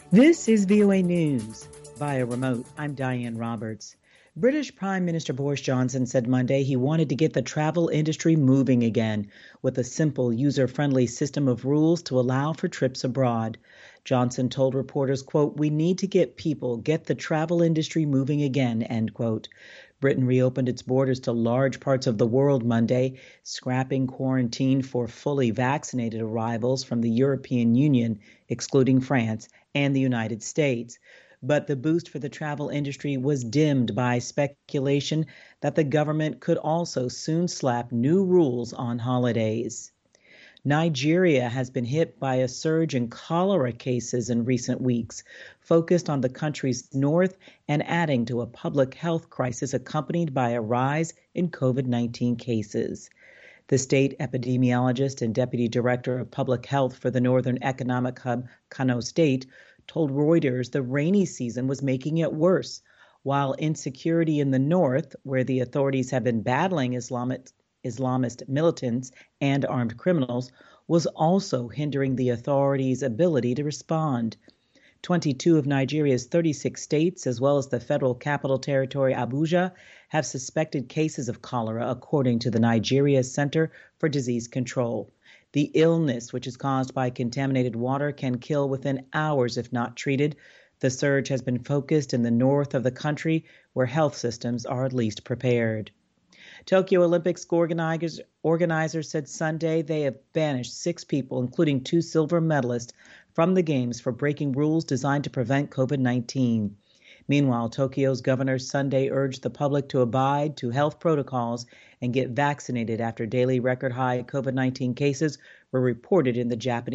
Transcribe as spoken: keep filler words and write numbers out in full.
This is V O A News. Via remote, I'm Diane Roberts. British Prime Minister Boris Johnson said Monday he wanted to get the travel industry moving again with a simple, user-friendly system of rules to allow for trips abroad. Johnson told reporters, quote, "We need to get people, get the travel industry moving again," end quote. Britain reopened its borders to large parts of the world Monday, scrapping quarantine for fully vaccinated arrivals from the European Union, excluding France, and the United States. But the boost for the travel industry was dimmed by speculation that the government could also soon slap new rules on holidays. Nigeria has been hit by a surge in cholera cases in recent weeks, focused on the country's north and adding to a public health crisis accompanied by a rise in COVID nineteen cases. The state epidemiologist and deputy director of public health for the Northern Economic Hub, Kano State, told Reuters the rainy season was making it worse, while insecurity in the north, where the authorities have been battling Islamic, Islamist militants and armed criminals, was also hindering the authorities' ability to respond. twenty-two of Nigeria's thirty-six states, as well as the federal capital territory Abuja, have suspected cases of cholera, according to the Nigeria Center for Disease Control. The illness, which is caused by contaminated water, can kill within hours if not treated. The surge has been focused in the north of the country, where health systems are at least prepared. Tokyo Olympics organizers, organizers said Sunday they have banished six people, including two silver medalists, from the Games for breaking rules designed to prevent COVID nineteen. Meanwhile, Tokyo's governor Sunday urged the public to abide to health protocols and get vaccinated after daily record-high COVID nineteen cases were reported in the Japanese